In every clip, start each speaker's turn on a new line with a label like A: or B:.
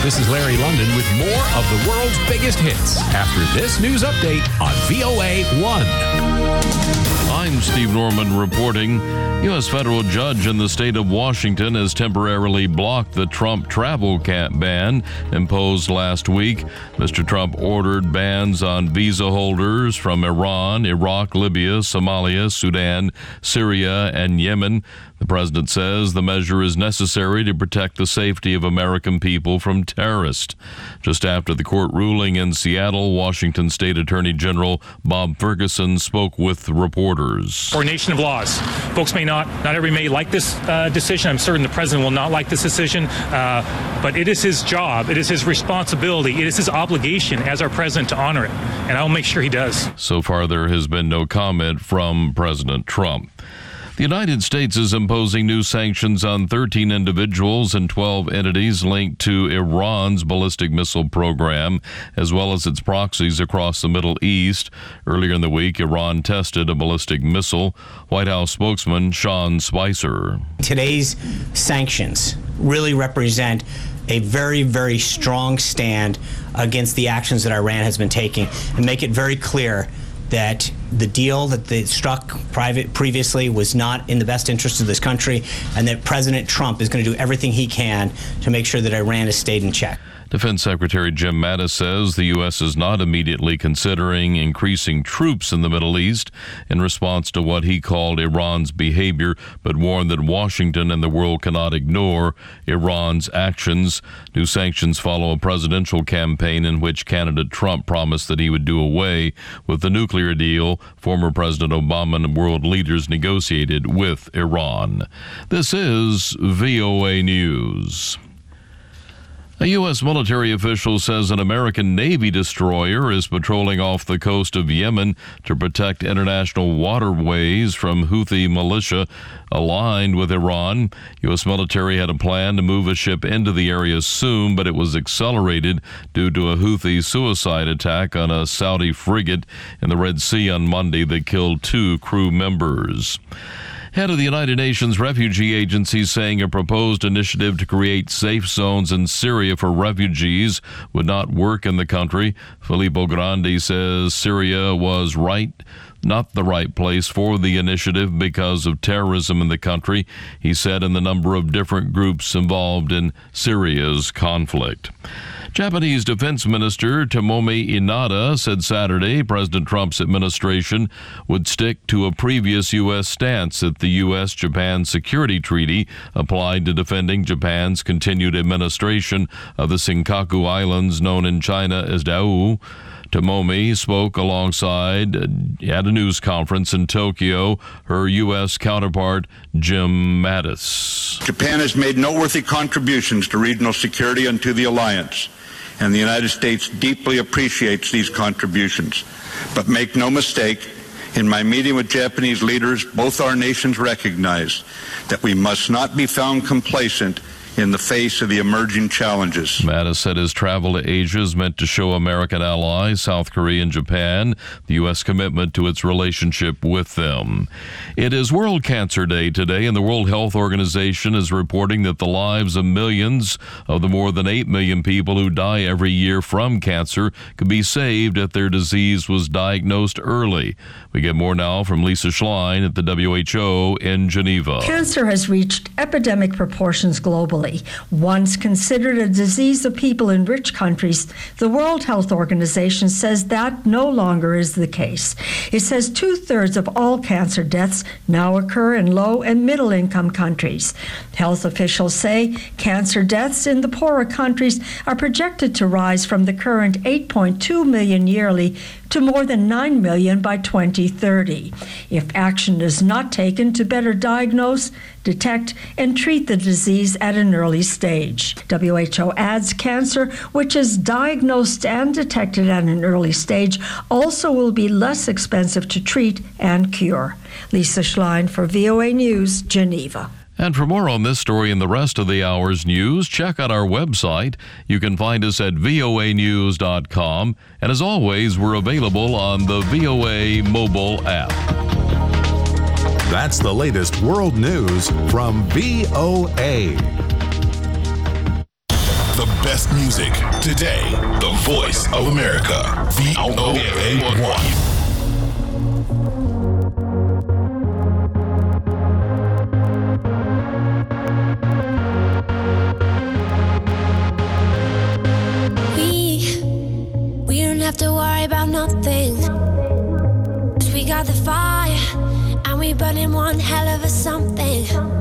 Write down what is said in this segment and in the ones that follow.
A: This is Larry London with more of the world's biggest hits after this news update on VOA 1.
B: I'm Steve Norman reporting. U.S. federal judge in the state of Washington has temporarily blocked the Trump travel ban imposed last week. Mr. Trump ordered bans on visa holders from Iran, Iraq, Libya, Somalia, Sudan, Syria, and Yemen. The president says the measure is necessary to protect the safety of American people from terrorists. Just after the court ruling in Seattle, Washington State Attorney General Bob Ferguson spoke with reporters.
C: For a nation of laws, folks not everybody may like this decision. I'm certain the president will not like this decision, but it is his job, it is his responsibility, it is his obligation as our president to honor it, and I'll make sure he does.
B: So far, there has been no comment from President Trump. The United States is imposing new sanctions on 13 individuals and 12 entities linked to Iran's ballistic missile program, as well as its proxies across the Middle East. Earlier in the week, Iran tested a ballistic missile. White House spokesman Sean Spicer.
D: Today's sanctions really represent a very, very strong stand against the actions that Iran has been taking and make it very clear that the deal that they struck previously was not in the best interest of this country, and that President Trump is going to do everything he can to make sure that Iran has stayed in check.
B: Defense Secretary Jim Mattis says the U.S. is not immediately considering increasing troops in the Middle East in response to what he called Iran's behavior, but warned that Washington and the world cannot ignore Iran's actions. New sanctions follow a presidential campaign in which candidate Trump promised that he would do away with the nuclear deal former President Obama and world leaders negotiated with Iran. This is VOA News. A U.S. military official says an American Navy destroyer is patrolling off the coast of Yemen to protect international waterways from Houthi militia aligned with Iran. U.S. military had a plan to move a ship into the area soon, but it was accelerated due to a Houthi suicide attack on a Saudi frigate in the Red Sea on Monday that killed 2 crew members. Head of the United Nations Refugee Agency saying a proposed initiative to create safe zones in Syria for refugees would not work in the country. Filippo Grandi says Syria was not the right place for the initiative because of terrorism in the country, he said, and the number of different groups involved in Syria's conflict. Japanese Defense Minister Tomomi Inada said Saturday President Trump's administration would stick to a previous U.S. stance that the U.S.-Japan Security Treaty applied to defending Japan's continued administration of the Senkaku Islands known in China as Diaoyu. Tomomi spoke alongside at a news conference in Tokyo her U.S. counterpart Jim Mattis.
E: Japan has made noteworthy contributions to regional security and to the alliance, and the United States deeply appreciates these contributions. But make no mistake, in my meeting with Japanese leaders, both our nations recognize that we must not be found complacent in the face of the emerging challenges.
B: Mattis said his travel to Asia is meant to show American allies, South Korea and Japan, the U.S. commitment to its relationship with them. It is World Cancer Day today, and the World Health Organization is reporting that the lives of millions of the more than 8 million people who die every year from cancer could be saved if their disease was diagnosed early. We get more now from Lisa Schlein at the WHO in Geneva.
F: Cancer has reached epidemic proportions globally. Once considered a disease of people in rich countries, the World Health Organization says that no longer is the case. It says 2/3 of all cancer deaths now occur in low and middle income countries. Health officials say cancer deaths in the poorer countries are projected to rise from the current 8.2 million yearly to more than 9 million by 2030. If action is not taken to better diagnose, detect, and treat the disease at an early stage. WHO adds cancer, which is diagnosed and detected at an early stage, also will be less expensive to treat and cure. Lisa Schlein for VOA News, Geneva.
B: And for more on this story and the rest of the hour's news, check out our website. You can find us at voanews.com. And as always, we're available on the VOA mobile app.
G: That's the latest world news from VOA. The best music today. The voice of America. VOA1.
H: We don't have to worry about nothing. 'Cause we got the fire and we burning one hell of a something.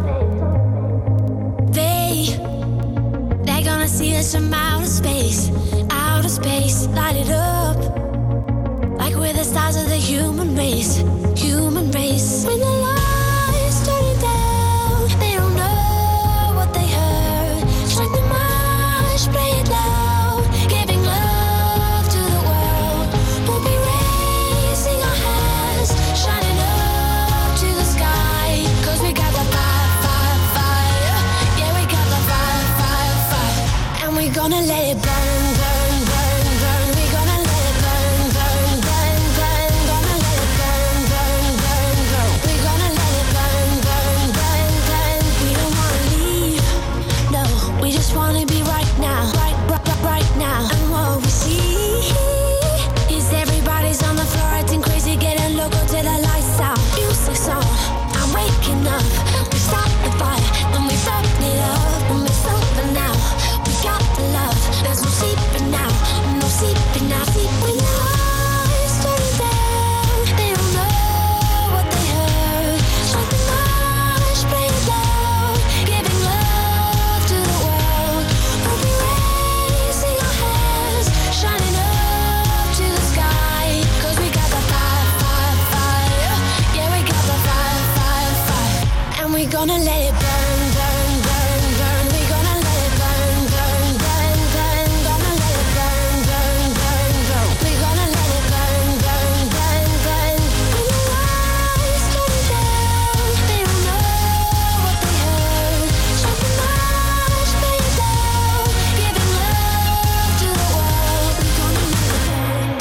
H: They're gonna see us from outer space, light it up like we're the stars of the human race. When the lights turn down, they don't know what they heard. Strike the march, play it loud, giving love to the world. We'll be raising our hands, shining up to the sky. 'Cause we got the fire. Yeah, we got the fire. And we're gonna let it burn. We're gonna let it burn. Gonna let it burn. We're gonna let it burn. We don't wanna leave, no, we just wanna be right now. Right now. And what we see is everybody's on the floor acting crazy, getting local till the lights out. Music's on, I'm waking up. We start the fire, then we burn it up. And it's over now, we got the love. There's no sleeping now, no sleeping now. When the lights turn down, they don't know what they heard. Strike the march, play it loud, giving love to the world. We'll be raising our hands, shining up to the sky. 'Cause we got the fire. Yeah, we got the fire. And we're gonna let it burn. We're gonna let it burn. Gonna let it burn. We're gonna let it burn. When the lights turn down, they don't know what they heard. Strike the march, play it loud, giving love to the world. We're gonna let it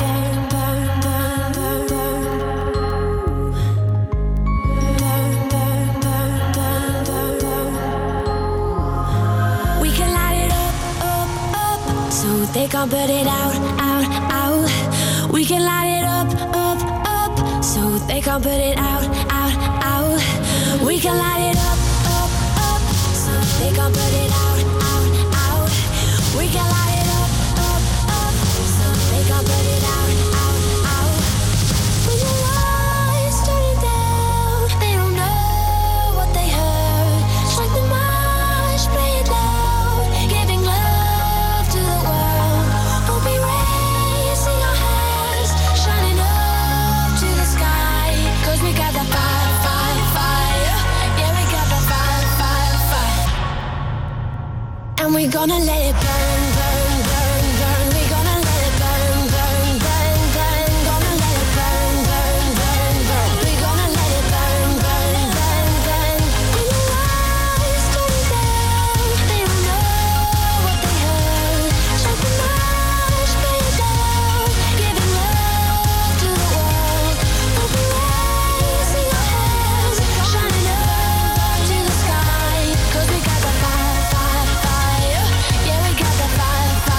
H: We can light it up, so they can't put it out. We can light it up, so they can't put it out. We can light it up, so they can't put it out. We can light it up, so they can't put it out. When the lights turn down, they don't know what they heard. Strike the march, play it loud, giving love to the world. We'll be raising our hands, shining up to the sky. 'Cause we got the fire. Yeah, we got the fire. And we're gonna let it burn. We're gonna let it burn. Gonna let it burn. We're gonna let it burn. When the lights turn down, they don't know what they heard. Strike the march, play it loud, giving love to the world. We'll be raising our hands, shining up to the sky. 'Cause we got the fire. Yeah, we got the fire.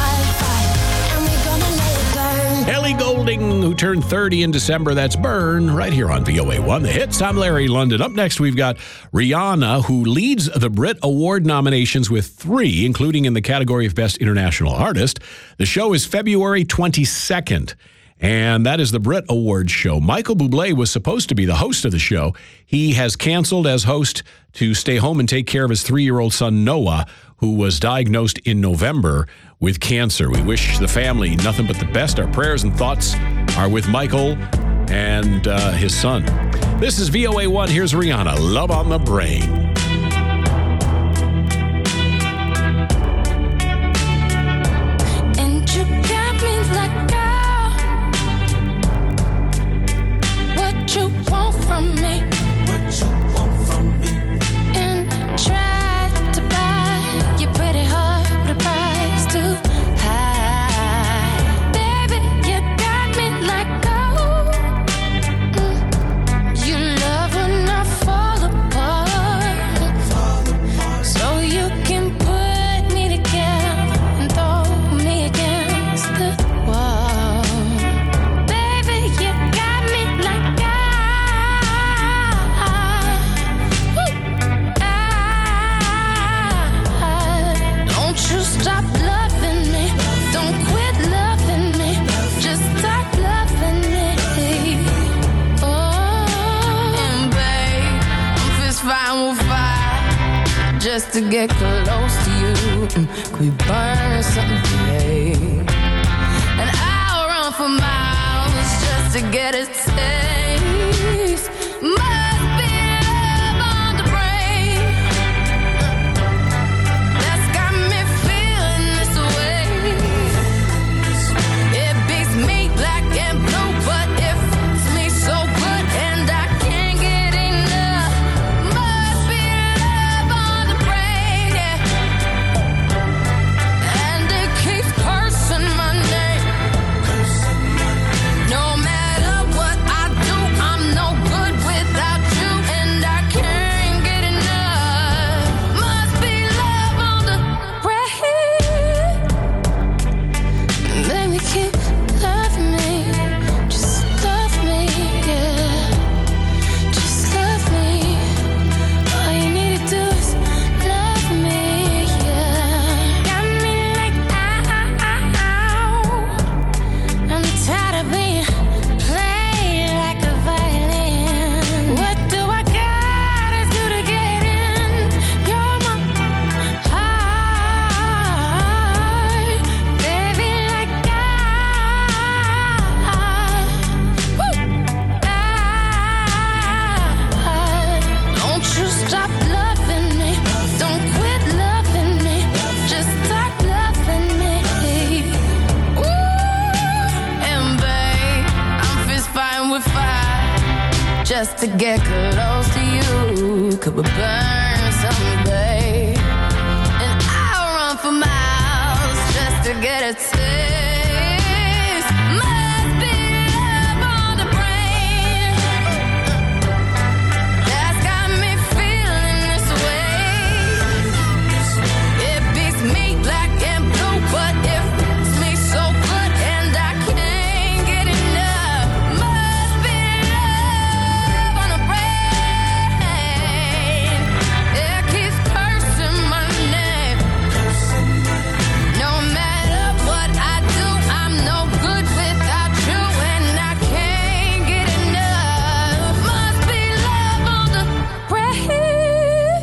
H: And we're gonna let it burn.
A: Ellie Goulding, who turned 30 in December. That's Burn, right here on VOA1. The hits. I'm Larry London. Up next, we've got Rihanna, who leads the Brit Award nominations with 3, including in the category of Best International Artist. The show is February 22nd, and that is the Brit Awards show. Michael Bublé was supposed to be the host of the show. He has canceled as host to stay home and take care of his 3-year-old son, Noah, who was diagnosed in November with cancer. We wish the family nothing but the best. Our prayers and thoughts are with Michael and his son. This is VOA1. Here's Rihanna, Love on the Brain.
H: And you got me like, what you want from me? And try to buy your pretty heart with a price too high. Baby, you got me like, you love when I fall apart.
I: just to get close to you. Could we burn something today? And I'll run for miles just to get a taste. Must be love on the brain that's got me feeling this way. It beats me black and blue, but it fits me so good, and I can't get enough. Must be love on the brain, yeah. And it keeps cursing my name. No matter what I do, I'm no good without you, and I can't get enough. Must be love on the brain. Baby, keep loving me. Just love me, yeah. Just love me. All you need to do is love me, yeah. Got me like, ow. I'm tired of being played like a violin. What do I gotta do to get in? You're my heart, baby, like don't you stop loving me. Don't quit loving me. Just start loving me. Ooh, and babe, I'm fist fighting with fire just to get close to you. Could we burn someday? And I'll run for miles just to get a taste. Must be love on the brain that's got me feeling this way. It beats me black and blue, but it fits me so good, and I can't get enough. Must be love on the brain. It keeps cursing my name. No matter what I do, I'm no good without you, and I can't get enough. Must be love on the brain.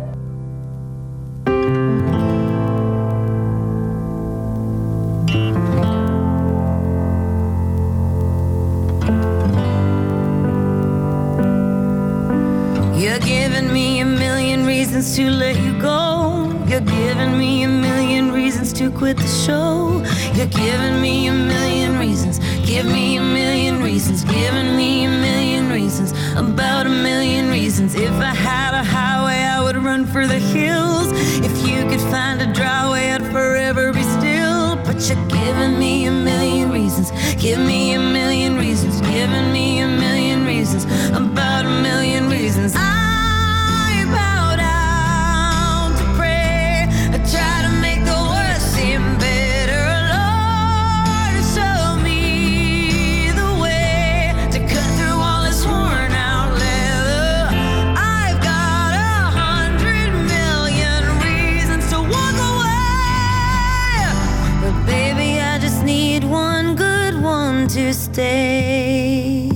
J: You're giving me a million reasons to let you go. You're giving me a million reasons to quit the show. You're giving me a million reasons. Give me a million reasons. Giving me a million reasons. About a million reasons. If I had a highway, I would run for the hills. If you could find a dry way, I'd forever be still. But you're giving me a million reasons. Give me a million reasons. Giving me a million reasons. About a million reasons. I bow down to pray. I try to make the worst seem better. Lord, show me the way to cut through all this worn out leather. I've got 100 million reasons to walk away, but baby, I just need one good one to stay.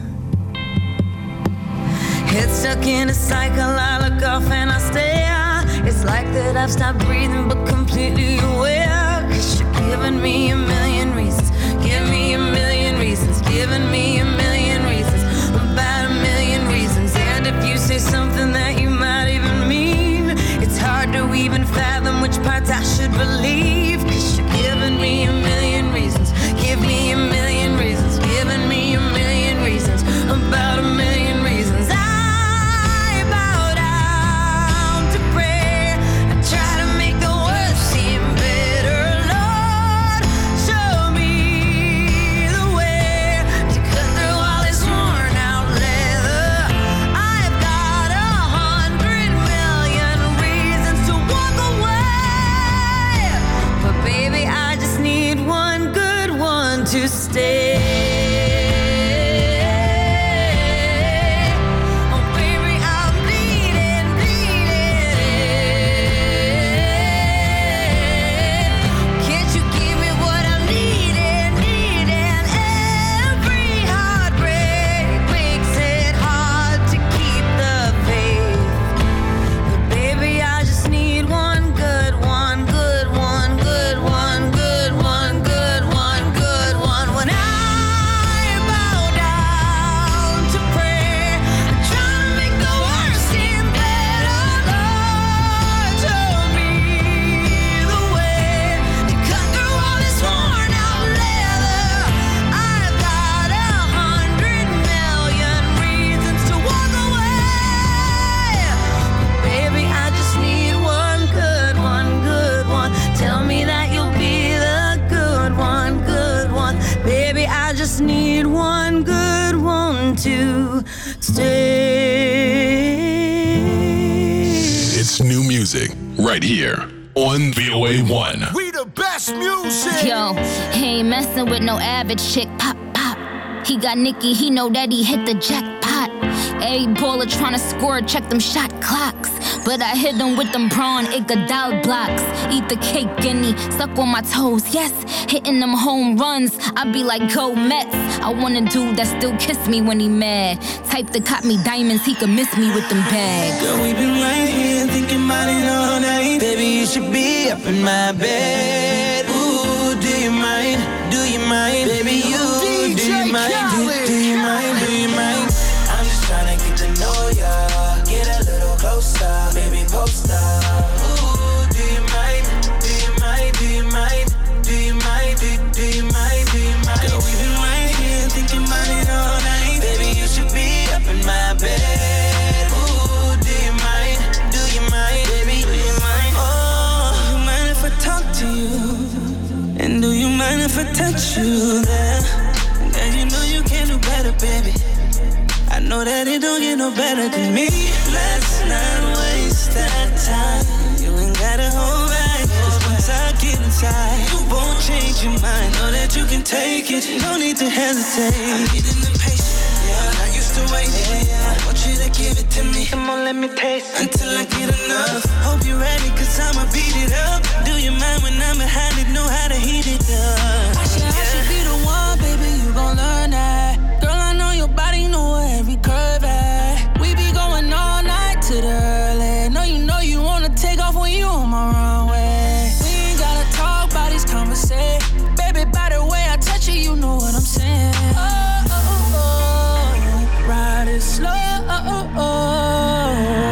J: Head stuck in a cycle, I look off and I stare. It's like that I've stopped breathing but completely aware. 'Cause you're giving me a million reasons. Give me a million reasons. Giving me a million reasons. About a million reasons. And if you say something that you might even mean, it's hard to even fathom which parts I should believe. 'Cause you're giving me a million reasons. Give me a million reasons. Giving me a million reasons. About a million reasons. I bow down to pray. I try to make the worst seem better. Lord, show me the way to cut through all this worn out leather. I've got 100 million reasons to walk away, but baby, I just need one good one to stay. Oh, baby, I'm bleeding, bleeding. Can't you give me what I'm needing, needing? Every heartbreak makes it hard to keep the faith, but baby, I just need stay.
G: It's new music right here on VOA1.
K: We the best music.
L: Yo, he ain't messing with no average chick. Pop, pop. He got Nicki, he know that he hit the jackpot. Every baller tryna score, check them shot clocks. But I hit him with them prawn Iguodala blocks. Eat the cake, guinea, suck on my toes, yes. Hitting them home runs, I be like, go Mets. I want a dude that still kiss me when he mad. Type that caught me diamonds, he could miss me with them bags.
J: Girl, we been right here thinking about it all night. Baby, you should be up in my bed. Ooh, do you mind? Do you mind? Baby, you, do you mind? Do you mind? Do you mind? I'm just tryna get to know ya. Get a little closer, baby, post up. Ooh, do you mind? Do you mind? Do you mind? Do you mind? Do you mind? Do you mind? Girl, we been right here thinking about it all night. Baby, you should be up in my bed. Ooh, do you mind? Do you mind? Baby, do you mind? Oh, you mind if I talk to you? And do you mind if I touch you there? And you know you can do better, baby. I know that it don't get no better than me. Let's not waste that time. You ain't gotta hold back. Cause once I get inside, you won't change your mind. Know that you can take it. No need to hesitate. I'm getting impatient. Yeah, I used to wait. Yeah. I want you to give it to me. Come on, let me taste it. Until I get enough. Hope you're ready, cause I'ma beat it up. Do you mind when I'm behind it? Know how to heat it up. I should be the one, baby. You gon' learn that. Girl, I know your body, know every curve at. We be going all night to the early. No, you know you wanna take off when you on my runway. We ain't gotta talk about these conversations. Baby, by the way I touch you, you know what I'm saying. Oh, oh, oh, oh. Ride it slow. Oh, oh, oh.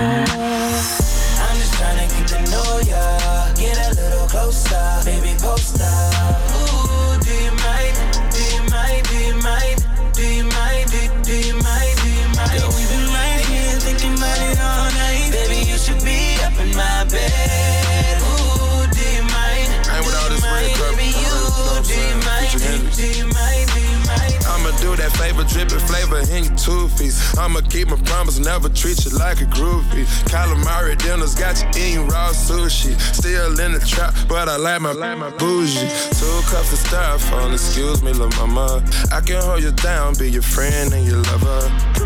J: I'm just tryna get to know ya. Get a little closer, baby, post up. Ooh, do you mind? Do you mind? Do you mind? Do you mind? Do you mind? Do you mind? Girl, we've been right here thinking about it all night. Baby, you should be up in my bed. Ooh, do you mind?
K: I ain't with all this red cup.
J: Baby, you, do you mind? Do you mind? Do you mind?
K: I'ma do that flavor, dripping flavor in your two-piece. I'ma keep my promise, never treat you like a groupie. Calamari dinners got you eating raw sushi. Still in the trap, but I like my bougie. 2 cups of styrofoam, excuse me, lil' mama. I can hold you down, be your friend and your lover.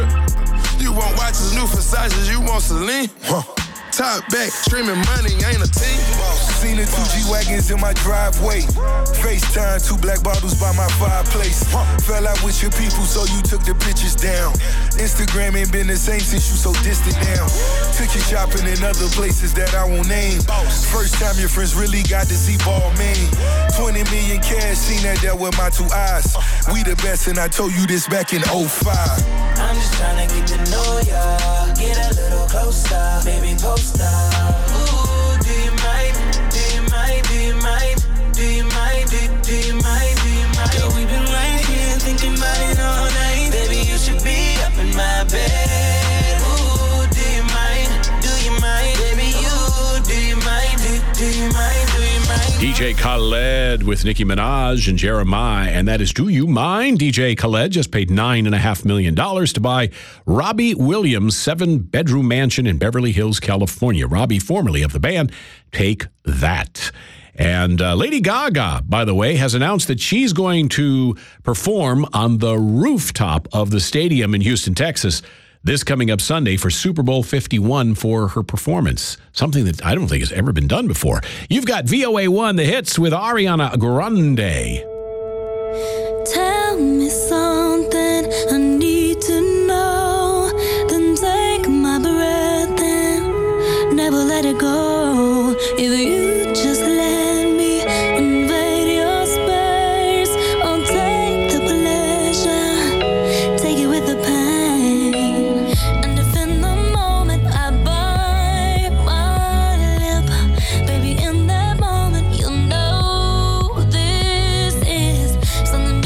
K: You want watches, new Versace, you want Celine? Top back, streaming money, ain't a team.
M: Seen the 2 G-Wagons in my driveway. FaceTime, 2 black bottles by my fireplace. Fell out with your people, so you took the pictures down. Instagram ain't been the same since you so distant now. Took you shopping in other places that I won't name. First time your friends really got to see ball man. 20 million cash, seen that with my 2 eyes. We the best, and I told you this back in 05.
J: I'm just tryna get to know ya. Get a little closer, baby, post up. Ooh, do you mind? Do you mind? Do you mind? Do you mind? Do you mind? Do you mind? Girl, we've been right here thinking about it all night. Baby, you should be up in my bed. Ooh, do you mind? Do you mind? Baby, you, do you mind? Do you mind? Do you mind?
A: DJ Khaled with Nicki Minaj and Jeremiah, and that is Do You Mind? DJ Khaled just paid $9.5 million to buy Robbie Williams' 7-bedroom mansion in Beverly Hills, California. Robbie, formerly of the band Take That. And Lady Gaga, by the way, has announced that she's going to perform on the rooftop of the stadium in Houston, Texas, this coming up Sunday for Super Bowl 51 for her performance. Something that I don't think has ever been done before. You've got VOA1 The Hits with Ariana Grande.
I: Tell me something I need to know. Then take my breath and never let it go. If you just let me invade your space, I'll take the pleasure, take it with the pain. And if in the moment I bite my lip, baby, in that moment you'll know this is something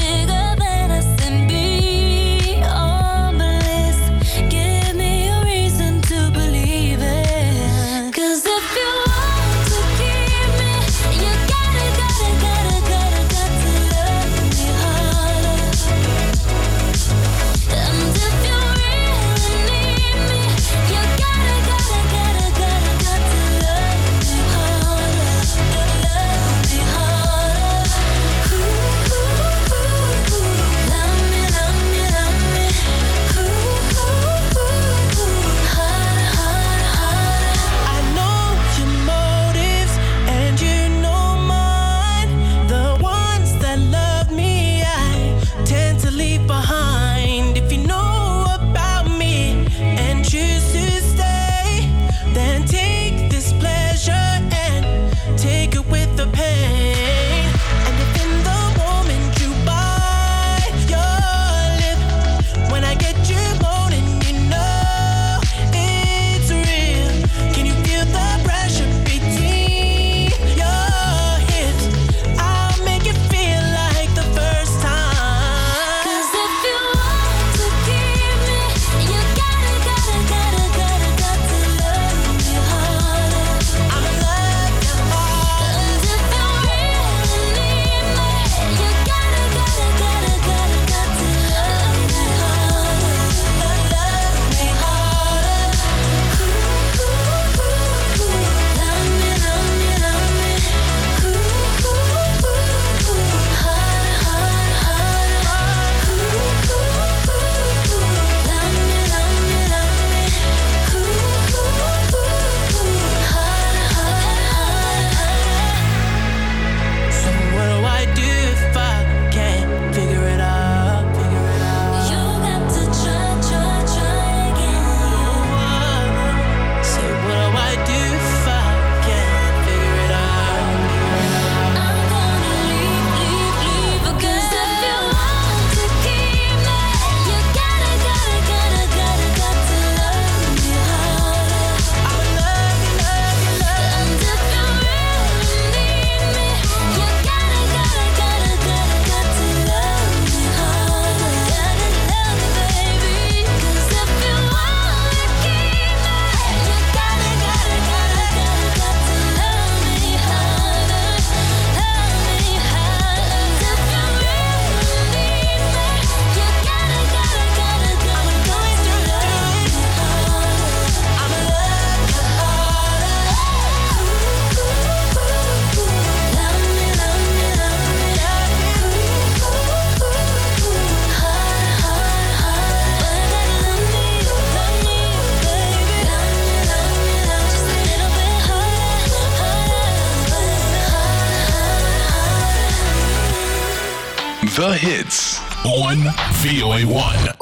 G: The hits on VOA1.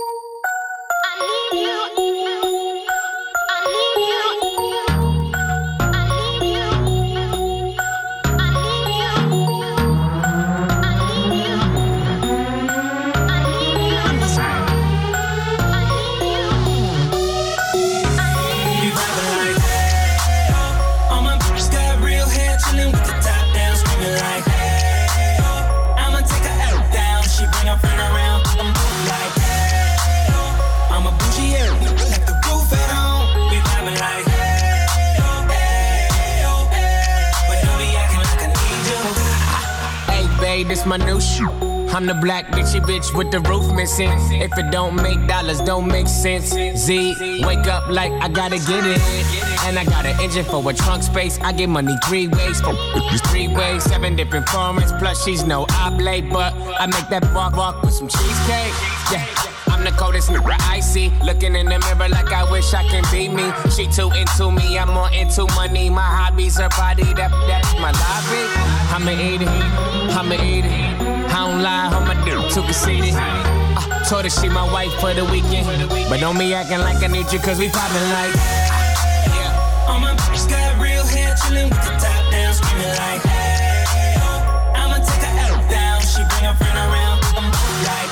N: This my new shoe. I'm the black bitchy bitch with the roof missing. If it don't make dollars, don't make sense. Z, wake up like I gotta get it. And I got an engine for a trunk space. I get money 3 ways. 3 ways, 7 different formats. Plus she's no oblate, but I make that walk with some cheesecake. Yeah. I'm the coldest nigga I see. Looking in the mirror like I wish I can be me. She too into me, I'm more into money. My hobbies, her body, that's my lobby. I'ma eat it, I'ma eat it. I don't lie, on my dude, too conceited. Told her she my wife for the weekend. But don't be acting like I need you, cause we poppin' like. Yeah. All my bitches got real hair, chillin' with the top down, screamin' like. Hey, oh. I'ma take her out down, she bring her friend around, I'm like.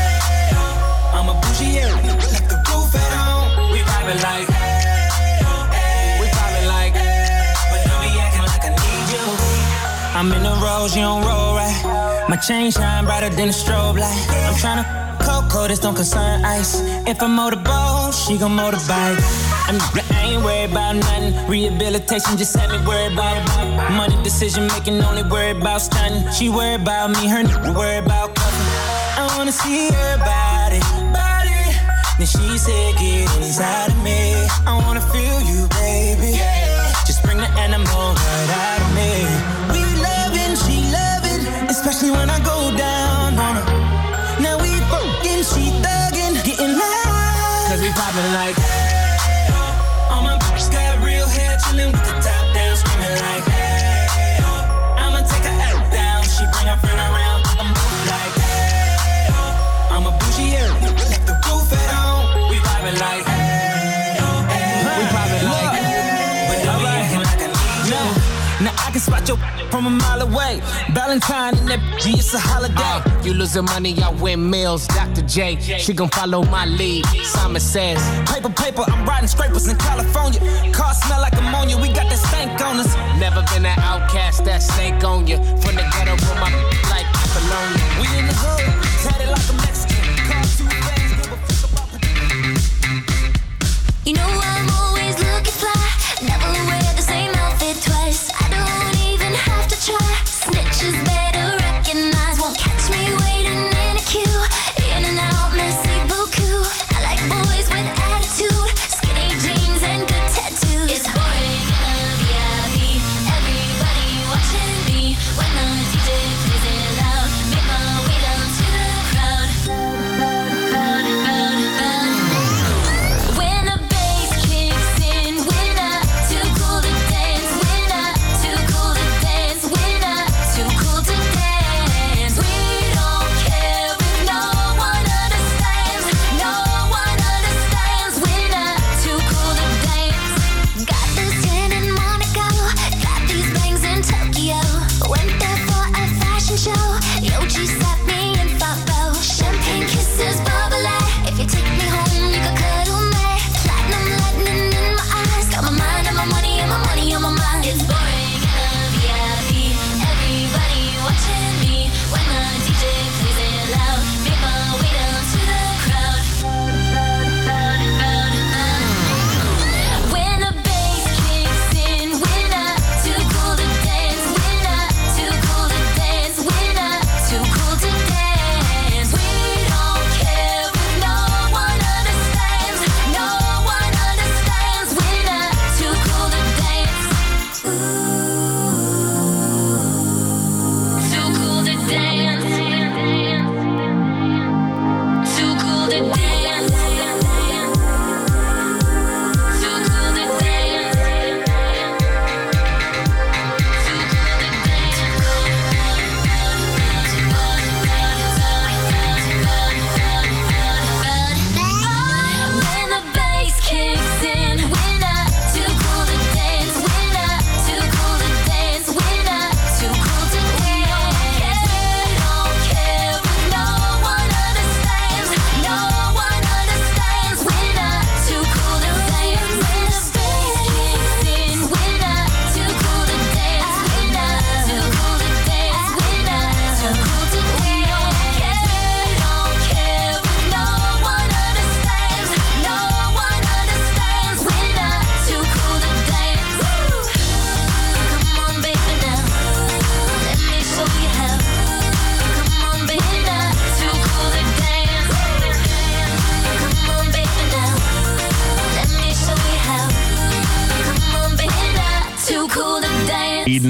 N: I'm a bougie area, left the roof at home. We vibin' like, we vibin' like, but don't be acting like I need you. I'm in the rose, you don't roll right. My chain shine brighter than a strobe light. I'm tryna cocoa, this don't concern ice. If I motorboat, she gon' motorbike. I ain't worried about nothing. Rehabilitation just had me worried about money. Decision making, only worried about stunting. She worried about me, her nigga worried about cuffing. I wanna see her body. Then she said, get inside of me. I wanna feel you, baby. Just bring the animal right out of me. We loving, she loving, especially when I go down on her. Now we fucking, she thugging, getting loud. Cause we poppin' like, hey, oh. All my bitches got real hair, chillin' with the top down, screamin' like, hey, oh. I'ma take her out down, she bring her friend around, I'm like, hey, oh. I'm a bougie area, left the roof at home. We poppin' like, hey, oh, hey, we poppin' like, but don't be acting like I need you. Now I can spot your from a mile away. Valentine and that G, it's a holiday. You losing money, I win meals. Dr. J, she gon' follow my lead. Simon says, paper, I'm riding scrapers in California. Car smell like ammonia, we got that stank on us. Never been an outcast, that snake on you. From the ghetto with my like Apollonia. We in the hood, tatted like a Mexican. Car too fast, give a fuck about.
H: You know I'm always looking fly. Never wear the same outfit twice. I don't even have to try. Snitches better recognize. Won't catch me waiting in a queue. In and out, messy beaucoup. I like boys with attitude. Skinny jeans and good tattoos. It's boys in a VIP. Everybody watching me when the DJ plays.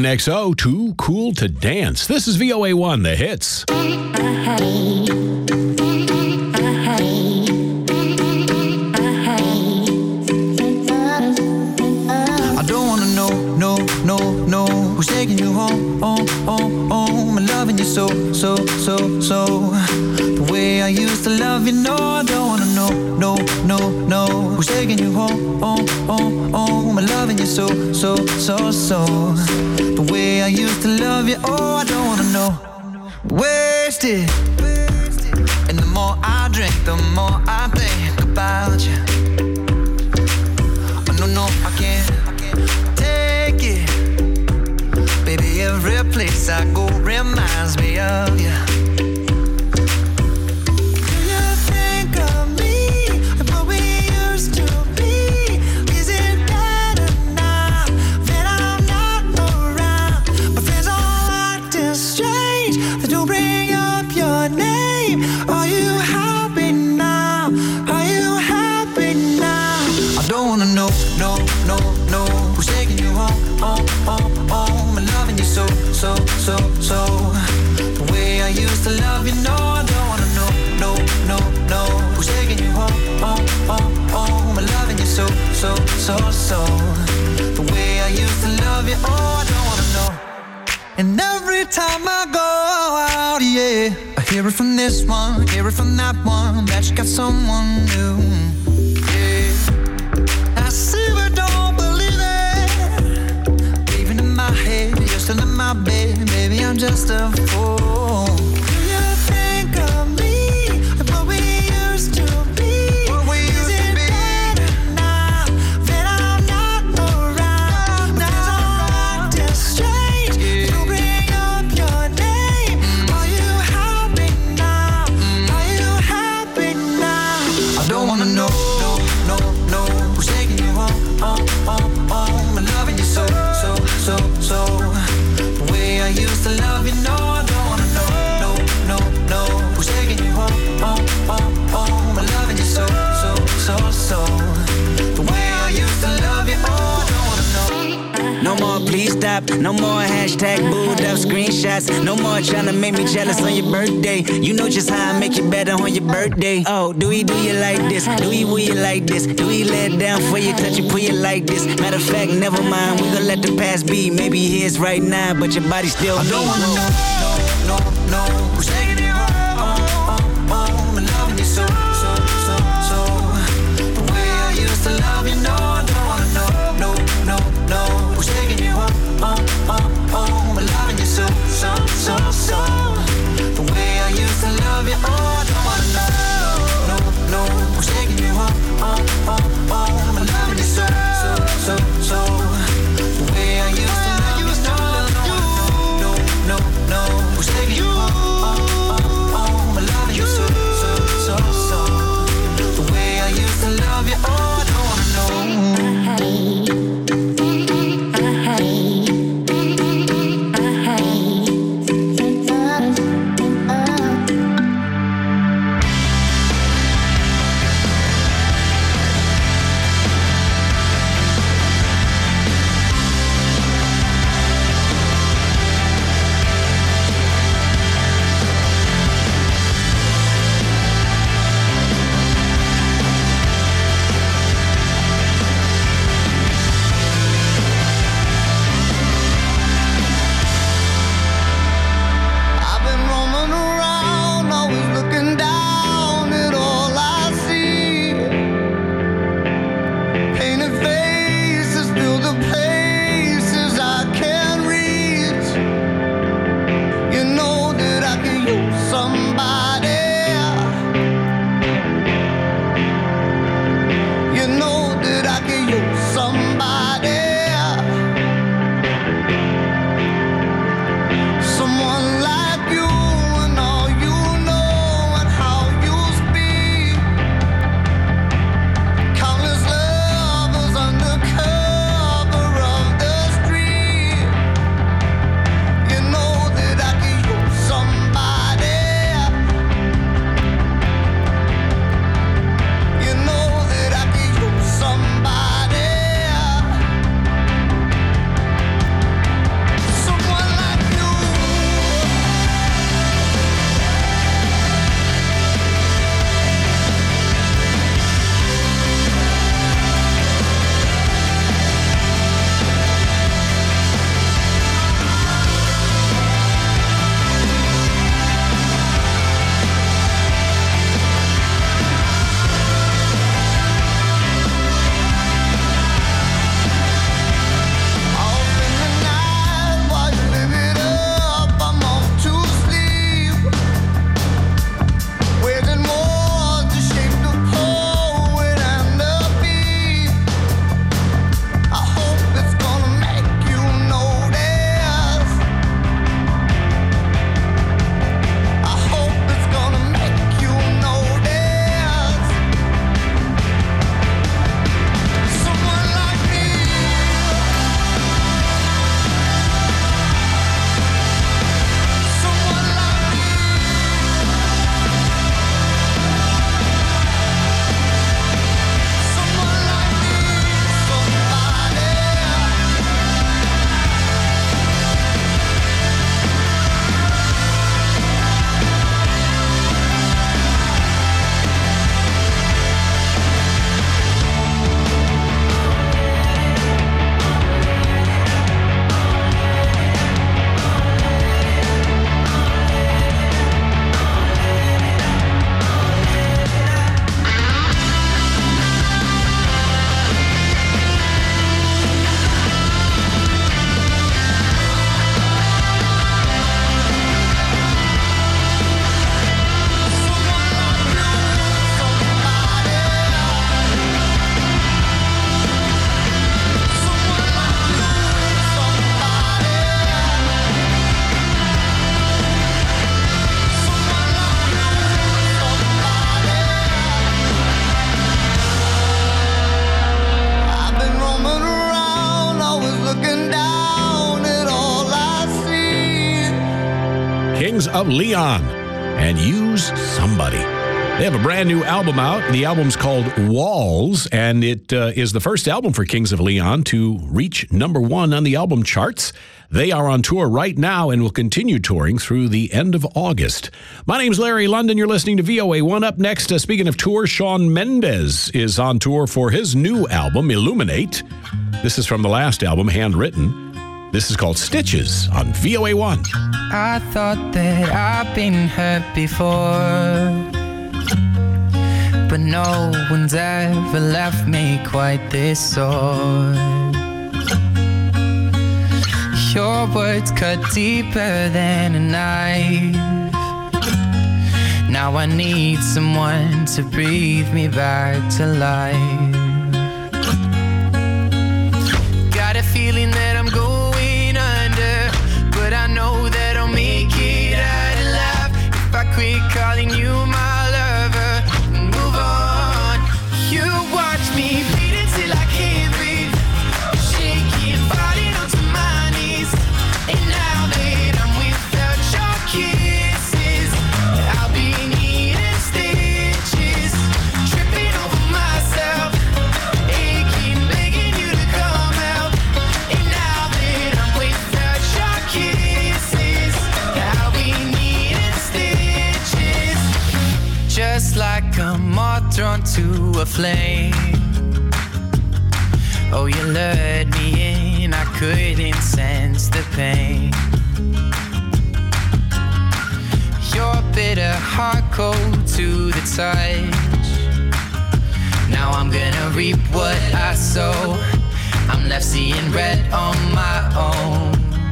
A: NXO, Too Cool to Dance. This is VOA1, the hits.
O: I don't wanna know who's taking you home, home. I'm loving you so. The way I used to love you, no, I don't wanna know who's taking you home, home. I'm loving you so. The way I used to love you, oh, I don't wanna know. Wasted. And the more I drink, the more I think about you. Oh, no, I can't take it. Baby, every place I go reminds me of you. Do you think of me and what we used to be? Is it better now that I'm not around? My friends all acting strange. They don't bring up your name. Are you happy now? Are you happy now? I don't wanna know who's taking you home. I'm loving you so. The way I used to love you, no, I don't wanna know who's taking you home. I'm loving you so. The way I used to love you, oh, I don't wanna know. And every time I go out, yeah, I hear it from this one, hear it from that one, that you got someone new. Yeah, I see but don't believe it. Even in my head, you're still in my bed. Maybe I'm just a fool. Do you think of me and what we used to be? Is it better now that I'm not around? Now I'm acting strange. You bring up your name. Are you happy now? Are you happy now? I don't wanna know who's taking you home. I'm loving you so. The way I used to love you, no, I don't wanna know who's taking you home. I'm loving you so. The way I used to love you, oh, I don't wanna know.
P: No more please stop, no more hashtag booed up screenshots. No more trying to make me jealous on your birthday. You know just how I make you better on your birthday. Oh, do you like this? Do you will you like this? Do you let down for you, touch you, put you like this? Matter of fact, never mind, we gon' let the past be. Maybe here's right now, but your body still
O: I don't wanna know who's taking you home. I'm loving you so. The way I used to love you, no, I don't wanna know who's taking you home. I'm loving you so. The way I used to love you, oh, I don't wanna know who's taking you home. I'm loving you so. The way I used to love you, no, who's taking you home. I'm loving you so. The way I used to love you, oh, I don't wanna know.
A: Kings of Leon and Use Somebody. They have a brand new album out. The album's called Walls, and it is the first album for Kings of Leon to reach number 1 on the album charts. They are on tour right now and will continue touring through the end of August. My name's Larry London. You're listening to VOA1. Up next, speaking of tour, Shawn Mendes is on tour for his new album, Illuminate. This is from the last album, Handwritten. This is called Stitches on VOA1.
Q: I thought that I've been hurt before, but no one's ever left me quite this sore. Your words cut deeper than a knife. Now I need someone to breathe me back to life. Got a feeling that I'm going under, but I know that I'll make it out alive if I quit calling you my lover and move on. You watch me bleed until I can't breathe, shaking, falling onto my knees. And now that I'm without your kisses, I'll be needing stitches, tripping over myself, aching, begging you to come out. And now that I'm without your kisses, I'll be needing stitches. Just like a moth drawn to a flame, oh, you lured me in, I couldn't sense the pain. Your bitter heart cold to the touch. Now I'm gonna reap what I sow. I'm left seeing red on my own.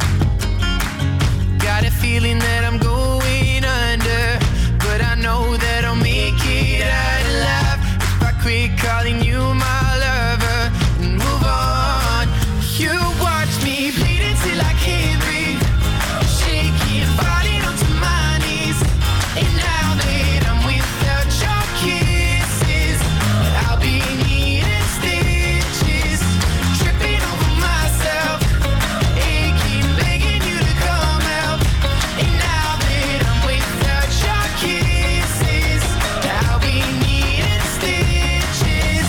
Q: Got a feeling that I'm going under, but I know that I'll make it out alive if I quit calling you my lover and move on. You watch me bleed until I can't breathe, shaking, falling onto my knees. And now that I'm without your kisses, I'll be needing stitches, tripping over myself, aching, begging you to come out. And now that I'm without your kisses, I'll be needing stitches.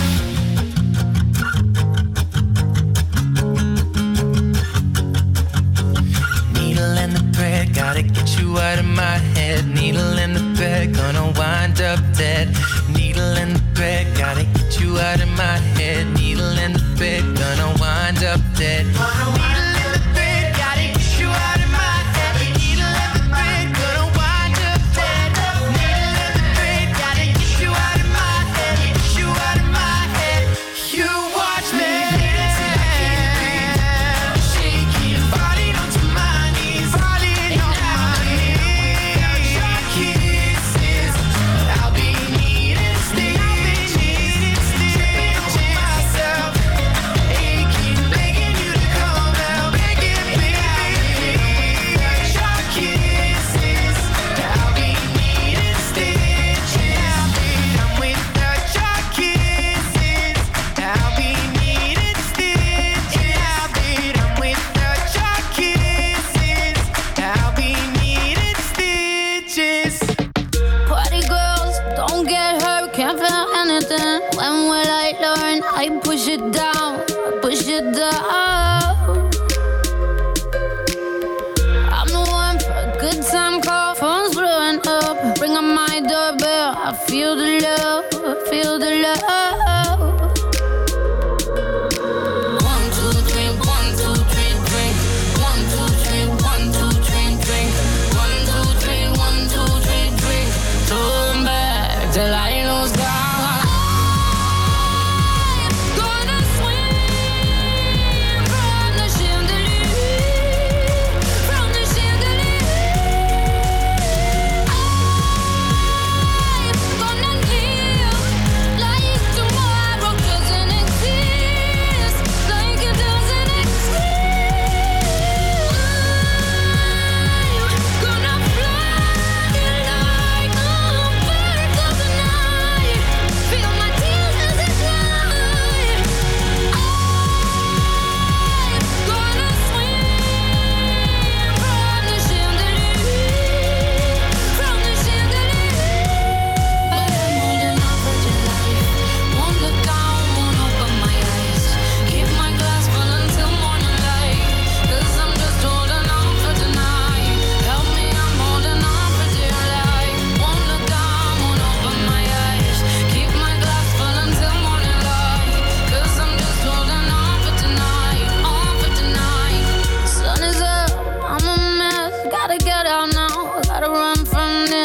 Q: Needle in the thread, gotta get you out of my head. Needle in the thread, gonna wind up dead. Needle in the thread, gotta get you out of my head. Needle in the thread, gonna wind up dead. Needle in the thread, gotta get you out of my head. Needle in the thread, gonna wind up dead. Needle in the thread, gotta get you out of my head. Get you out of my head. You watch me shaking, falling onto my knees, falling on my knees. Your kisses, I'll be needing stitches, tripping over myself, aching, begging you to come out, begging, begging. Your kisses, I'll be needing stitches. I'm without your kisses, I'll be needing stitches. I'm without your kisses, I'll be needing stitches.
L: Party girls, don't get hurt, can't feel anything. When will I learn? I push it down, I push it down. I'm the one for a good time call, phone's blowing up. Ring on my doorbell, I feel the love, I feel the love. 1, 2, 3, 1, 2, 3, drink. 1, 2, 3, 1, 2, 3, drink. 1, 2, 3, 1, 2, 3, drink. Turn back till I lose God. I'm gonna swing.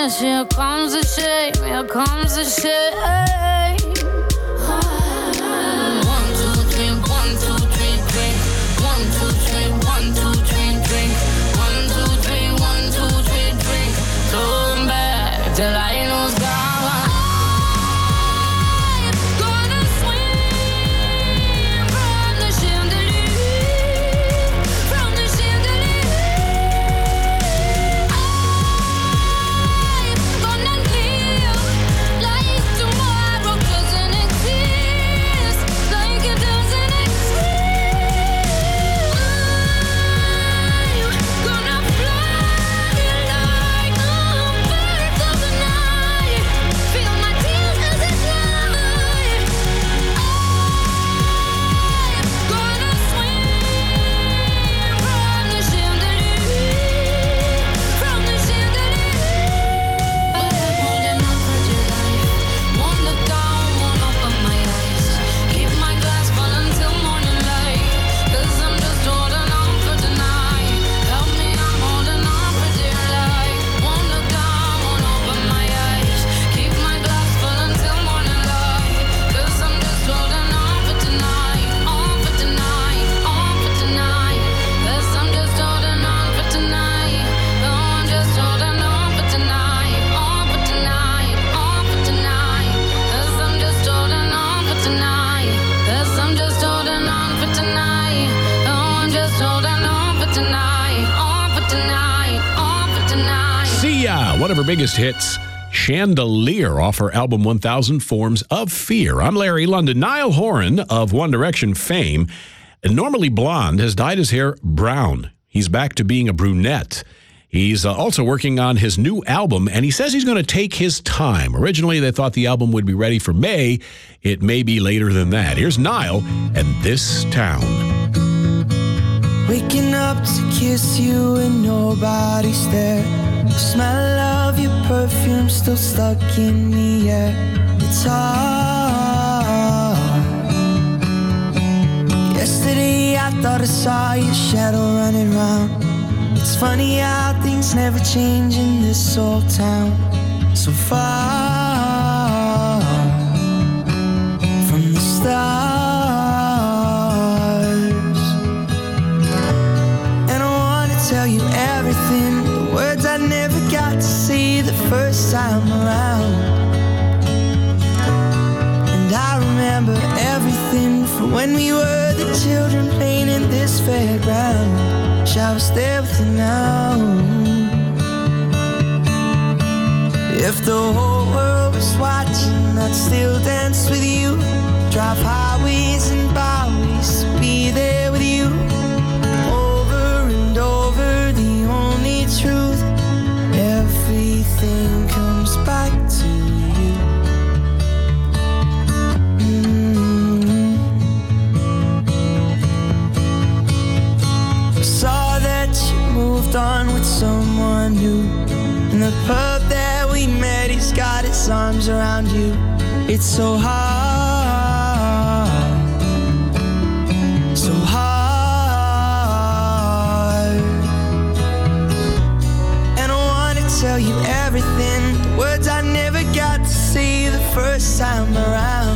I: gosh, here comes the shame, here comes the shame. 1, 2, 3, 1, 2, 3, drink. 1, 2, 3, 1, 2, 3, drink. 1, 2, 3, 1, 2, 3, drink. Turn back till I know gone.
A: One of her biggest hits, Chandelier, off her album 1000 Forms of Fear. I'm Larry London. Niall Horan of One Direction fame, normally blonde, has dyed his hair brown. He's back to being a brunette. He's also working on his new album, and he says he's going to take his time. Originally, they thought the album would be ready for May. It may be later than that. Here's Niall and This Town.
O: Waking up to kiss you and nobody's there. The smell of your perfume still stuck in the air. It's hard. Yesterday I thought I saw your shadow running round. It's funny how things never change in this old town. So far from the stars. And I wanna tell you everything, the words I never got to say the first time around. And I remember everything from when we were the children playing in this fairground. Shall I stay with you now? If the whole world was watching, I'd still dance with you. Drive highways and byways to be there with you. Over and over, the only truth. Everything comes back to you. Saw that you moved on with someone new. In the pub that we met, he's got his arms around you. It's so hard, so hard. And I wanna tell you everything, the words I never got to say the first time around.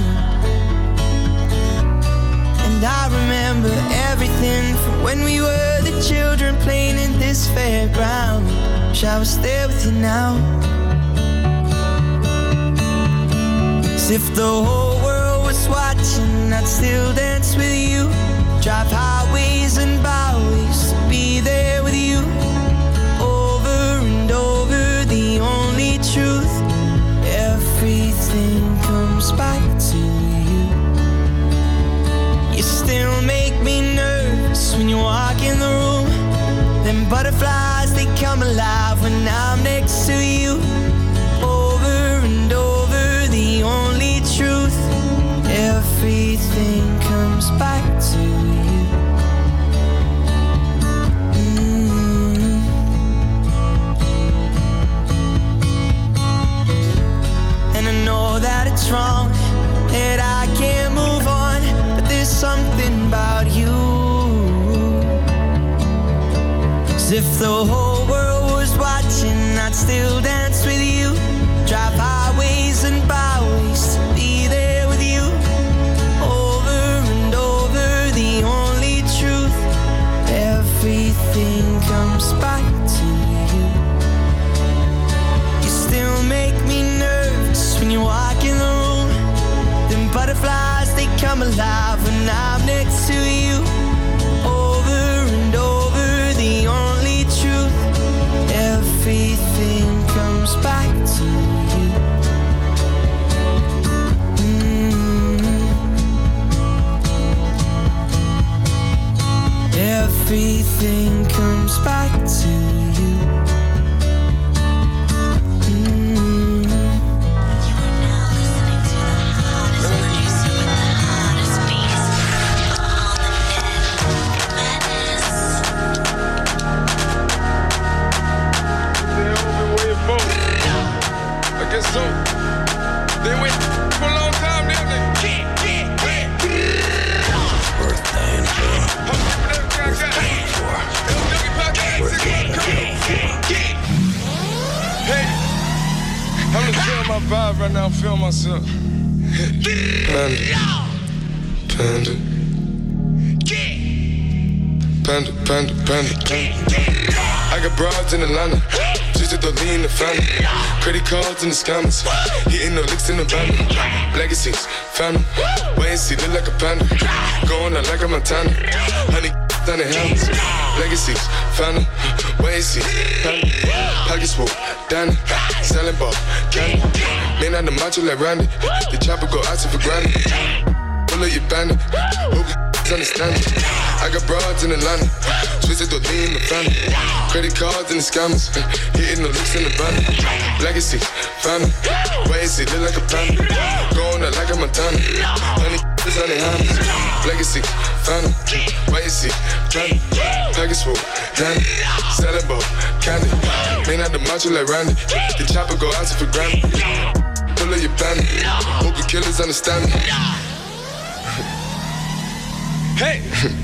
O: And I remember everything from when we were the children playing in this fairground. Shall I stay with you now? 'Cause if the whole world was watching, I'd still dance with you. Drive highways and byways to be there with you. Over and over, the only truth. Everything comes back to you. You still make me nervous when you walk in the room. Them butterflies, they come alive when I'm next to you. Over and over, the only truth. Everything comes back to you. And I know that it's wrong, that I can't move on, but there's something about you. 'Cause if the whole world was watching, I'd still dance with you. to you. Everything comes back to you.
K: I guess so. They wait for a long time, didn't they? Hey, I'm just feeling my vibe right now. I'm feeling myself. Panda. I got broads in Atlanta. Just to lean the family. Credit cards in the scammers. Hitting the licks in the van. Legacies, family. Wait and see, look like a panda. Going out like a Montana. Honey, down the helmets. Legacies, family. Wait and see, family. Pockets full, Danny. Selling ball, candy. Man on the macho like Randy. The chopper go out for granted. Pull up your bandit. Hope you understand it. I got broads in Atlanta. Twisted to lean the family. Credit cards and the scammers. Hitting the licks in the van. Legacy, family. Wait and see, look like a panda. Going out like a Montana. Honey, is on the hands. Legacy, family. Wait and see, family. Package full, Danny. Selling ball, candy. Man out the macho like Randy. The chopper go out for granted. Pull up your bandit. Hope the killers understand me. Hey!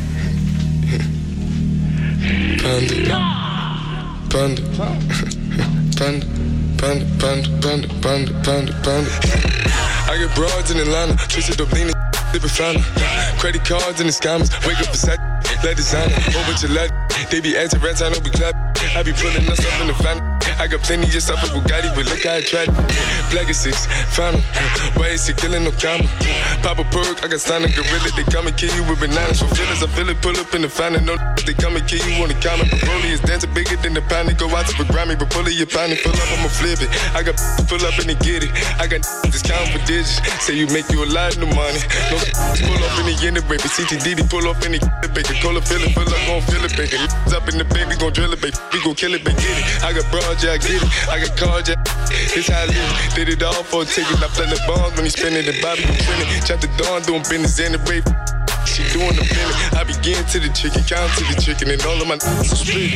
K: Panda. I get broads in Atlanta, twisted up leaning, different family. Credit cards and the scammers, wake up beside, let designer, over to let. They be acting rats, I know we clap. I be pulling us up in the family. I got plenty just off of Bugatti, but look how I tried. Black is 6, family. Why is he killing no comma? Pop a perk, I got signed a gorilla. They come and kill you with bananas. For feelings, I feel it, pull up in the family. No, they come and kill you on the comment. But Broly is dancing bigger than the pound. They go out to the Grammy, but pull it, your pound. Pull up, I'ma flip it. I got pull up and they get it. I got discount for digits. Say you make you a lot of money. No, pull up in the end of baby. CTD, pull up in the baby. Cola fill it, pull up, gon' fill it, baby. Up in the baby, gon' drill it, baby. We gon' kill it, baby. Get it. I got broad, yeah, I get it. I got cards, yeah. It's how I live. Did it all for a ticket. I play the bombs when he spinning the Bobby, you trending. Chop the dawn, doing business in the rape. She doing the feeling. I begin to the chicken, count to the chicken, and all of my are split.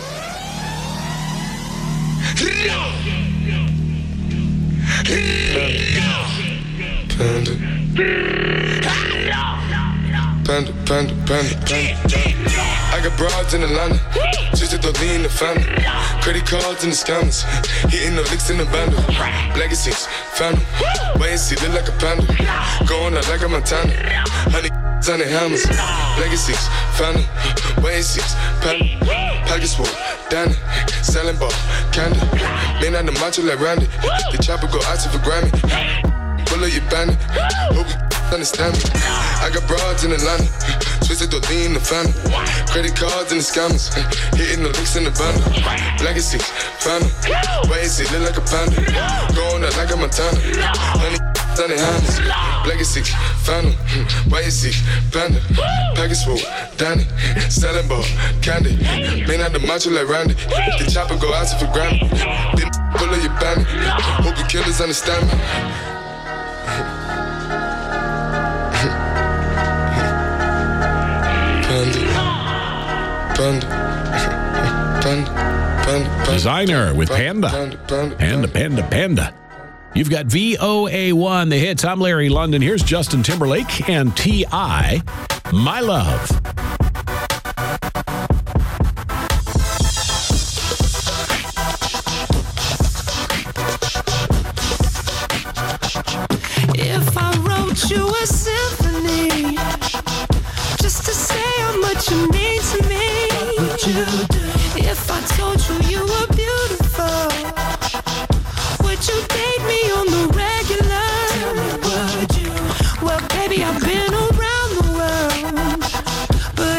K: Panda. I got broads in Atlanta, just to lean the family. Credit cards and the scammers, hitting the licks in the bundle. Legacies, family, wait and see, look like a panda. Going out like a Montana, honey on the hammers. Legacies, family, wait and see, family. Package full, Danny, selling ball, candy. Man on the macho like Randy, the chopper go out for Grammy. Pull up your bandit, hope you understand me. I got broads in Atlanta, twisted to lean the family. Credit cards and the scammers, hitting the licks in the bundle. Legacy, family, wait and see, look like a panda. Going out like a Montana, honey on the hands. Legacy, family, wait and see, panda. Package full, Danny, selling ball, candy. Man out the macho like Randy, the chopper go out for Grammy. Then pull up your bandit, hope the killers understand me.
A: Designer with Panda. You've got VOA1, the hits. I'm Larry London. Here's Justin Timberlake and T.I., My Love.
O: If I wrote you a symphony, just to say how much you mean to me, what would you do? If I told you you were beautiful, would you date me on the regular? Tell me, would you? Well, baby, I've been around the world, but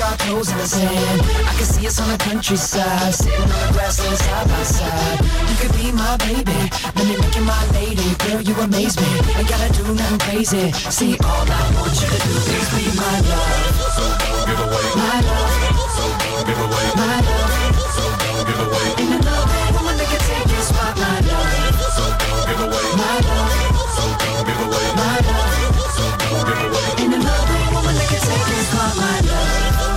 R: our toes in the sand. I can see us on the countryside, sitting on the grassland side by side. You could be my baby, let me make you my lady. Girl, you amaze me, ain't gotta do nothing crazy. See, all I want you to do is be my love.
K: So don't give away
R: my love.
K: So don't give away
R: my love.
K: So don't give away
R: Ain't another woman that can take your spot, my love.
K: So don't give away
R: my love.
K: So don't give away
R: my love.
K: So don't give away
R: Ain't another woman that can take your spot, my love.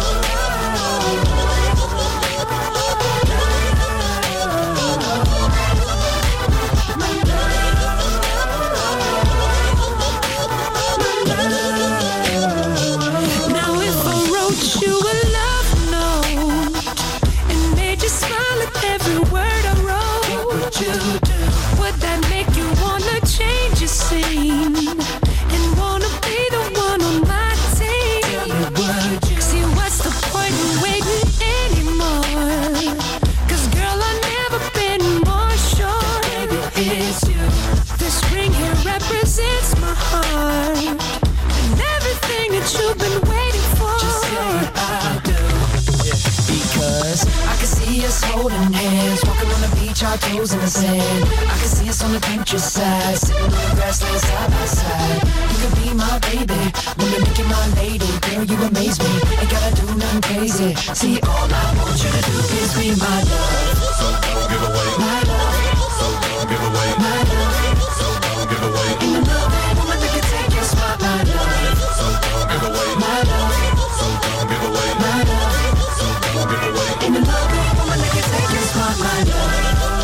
I: Now if I wrote you a love note and made you smile at every word I wrote, would that make you wanna change your scene and wanna be the one on my team? See, what's the point in waiting anymore? 'Cause girl, I've never been more sure. Baby, it's you. This ring here represents my heart and everything that you've been waiting for.
R: Just say I do. Because I can see us holding hands, walking on the beach, our toes in the sand. I can see us on the countryside, sitting on the grassland side by side. You could be my baby, when you make you my lady. Girl, you amaze me, ain't gotta do nothing crazy. See, all I want you to do is be my love.
K: So don't give away
R: my love.
K: So don't give away
R: my love.
K: So don't give away
R: Ain't another woman that can take your spot, my love.
K: So don't give away
R: my love.
K: So don't give away
R: my love.
K: So don't give away
R: Ain't another woman that can take your spot, my love.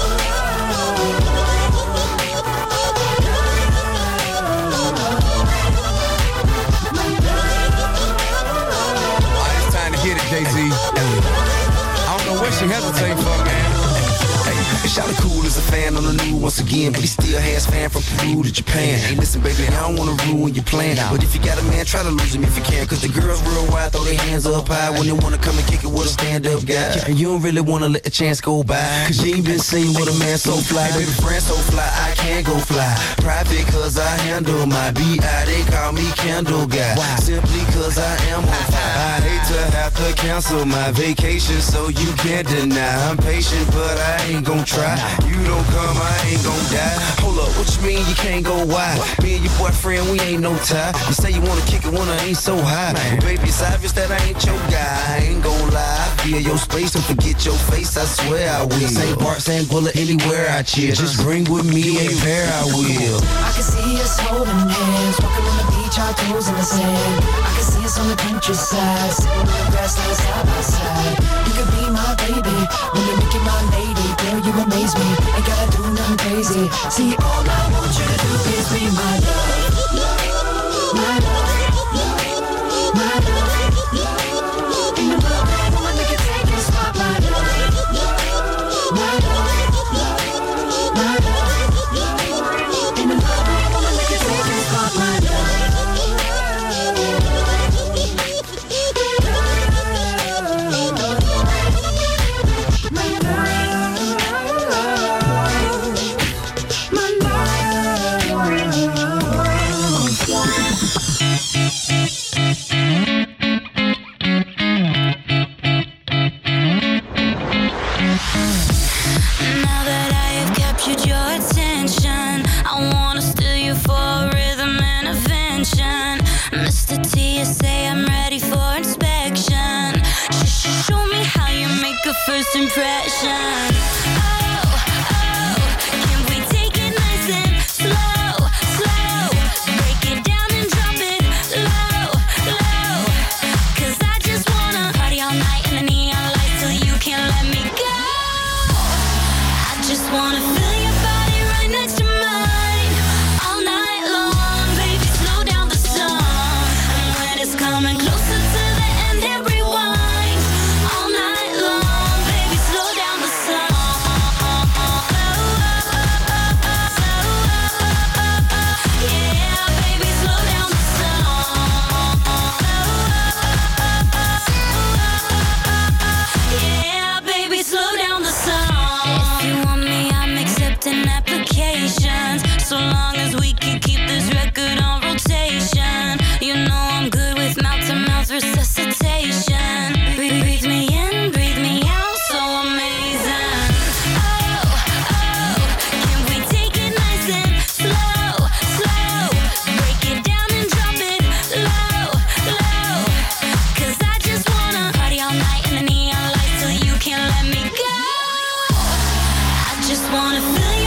S: It's time to hit it, Jay-Z. I don't know what she hesitating for, man.
T: Shawty cool as a fan on the new once again, but he still has fan from Peru to Japan. Hey, listen, baby, I don't wanna ruin your plan, but if you got a man, try to lose him if you can. 'Cause the girls worldwide throw their hands up high when they wanna come and kick it with a stand-up guy. And you don't really wanna let the chance go by, 'cause you ain't been seen with a man so fly. Hey, baby, friend so fly, I can't go fly. Private 'cause I handle my B.I. They call me Candle Guy. Simply 'cause I am on fire. I hate to have to cancel my vacation, so you can't deny. I'm patient, but I ain't gon' try. You don't come, I ain't gon' die. Hold up, what you mean you can't go wide? Me and your boyfriend, we ain't no tie. You say you wanna kick it when I ain't so high. But baby, it's obvious that I ain't your guy. I ain't gon' lie. I feel your space and forget your face, I swear I will. Same part, same bullet, anywhere I chill. Just bring with me a pair, I will.
R: I can see us holding hands, walking on the beach, our toes in the sand. I can see us on the countryside, sitting on the grassland side by side. You could be my baby, when you make you my lady. Girl, you amaze me, ain't gotta do nothing crazy. See, all I want you to do is be my love. My love. My love. Ain't another woman that can take your spot, my love. My love. My love. Ain't another woman that can take your spot, my love.
H: Now that I have captured your attention, I wanna steal you for a rhythm intervention. Mr. TSA, I'm ready for inspection. Show me how you make a first impression. Can we take it nice and slow, slow? Break it down and drop it low, low. 'Cause I just wanna party all night in the neon lights till you can't let me go. I just wanna feel your body right next to mine all night long, baby. Slow down the song, and when it's coming closer to the end, hit rewind all night long, baby. Slow down the song. Yeah, baby, slow down the song. Yeah, baby, slow down the song. If you want me, I'm accepting just wanna feel